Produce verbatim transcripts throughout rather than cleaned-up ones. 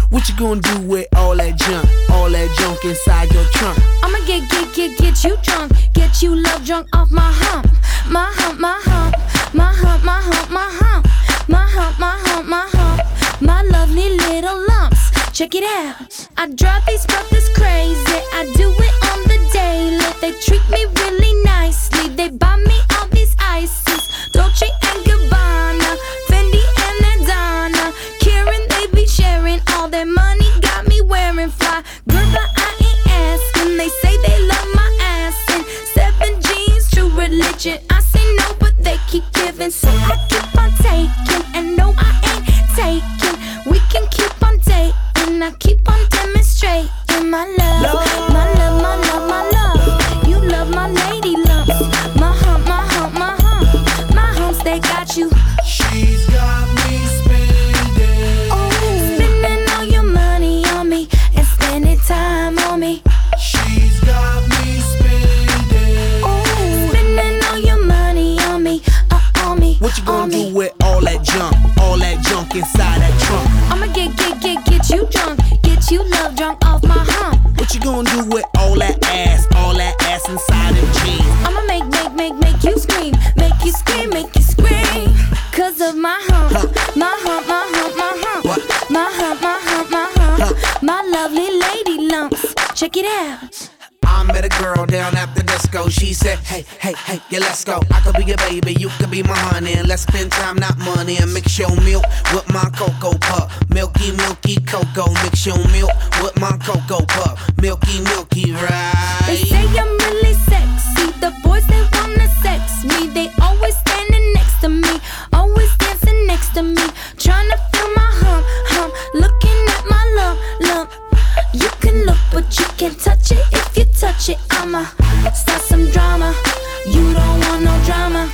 What you gonna do with all that junk? All that junk inside your trunk? I'ma get, get, get, get you drunk. Get you love drunk off my hump. My hump, my hump. My hump, my hump, my hump. My hump, my hump, my hump. My lovely little lumps. Check it out. I drive these brothers crazy. I do it on the daily. They treat me really nicely. They buy me all these ices. Dolce and Gabbana, Fendi and Adana. Karen, they be sharing all their money. Got me wearing fly. Girl, but I ain't asking. They say they love my ass and seven jeans, true religion. I say no, but they keep giving, so I keep on taking. And no, I ain't taking. We can keep on dating. I keep on demonstrating my love, love. my love, my love, my love. You love my lady lumps. My hump, my hump, my hump. My humps, they got you. She's got me spending. Oh, spending all your money on me and spending time on me. She's got me spending. Oh, spending all your money on me, uh, on me. What you gonna do with all that junk? All that junk inside that trunk? I'ma get, get, get, get you drunk. Get you love drunk off my hump. What you gonna do with all that ass? All that ass inside them jeans? I'ma make, make, make, make you scream. Make you scream, make you scream. Cause of my hump. Huh. My hump, my hump, my hump. What? My hump, my hump, my hump. Huh. My lovely lady lumps. Check it out. I met a girl down at the disco. She said, hey, hey, hey, yeah, let's go. I could be your baby, you could be my honey. And let's spend time, not money. And mix your milk with my cocoa pup. Milky, milky cocoa. Mix your milk with my cocoa pup. Milky, milky, right? They say I'm really sexy. The boys, they wanna sex me. They always standing next to me. Always dancing next to me. Tryna feel my hump, hump. Looking at my lump, lump. You can look, but you can't touch it. If you touch it, I'ma start some drama. You don't want no drama.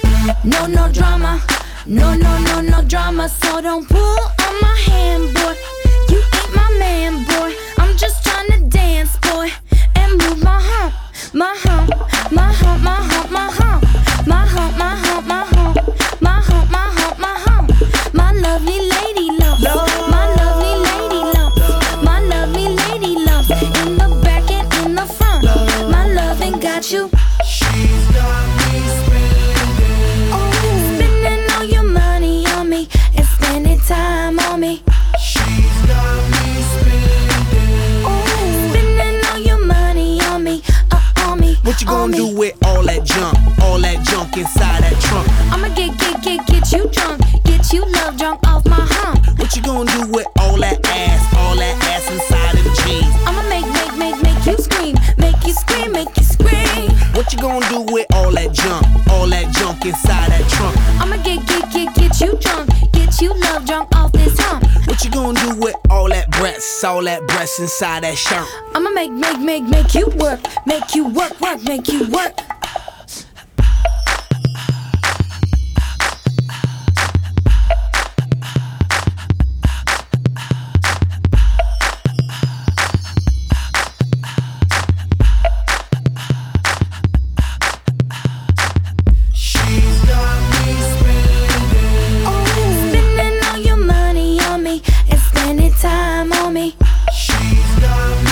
No, no drama. No, no, no, no drama. So don't pull on my hand, boy. You ain't my man, boy. I'm just tryna dance, boy. And move my hump, my hump, my hump, my hump, my hump. My hump, my hump, my hump. My hump, my hump, my hump. My lovely lady lumps. My lovely lady lumps. My lovely lady lumps. In the back and in the front. My loving got you. She's got me spending. Oh, spending all your money on me and spending time on me. She's got me spending. Oh, spending all your money on me, uh, on me. What you on gonna me. do with all that junk? All that junk inside that trunk? I'ma get, get, get, get you drunk. Get you love drunk off my hump. What you gonna do with all that ass? All that ass inside them jeans? I'ma make, make, make, make you scream. Make you scream, make you scream. What you gonna do with all that junk? All that junk inside that trunk? I'ma get, get, get, get you drunk. Get you love drunk off this hump. What you gonna do with all that breasts? All that breasts inside that shirt? I'ma make, make, make, make you work. Make you work, work, make you work. Time on me. She's got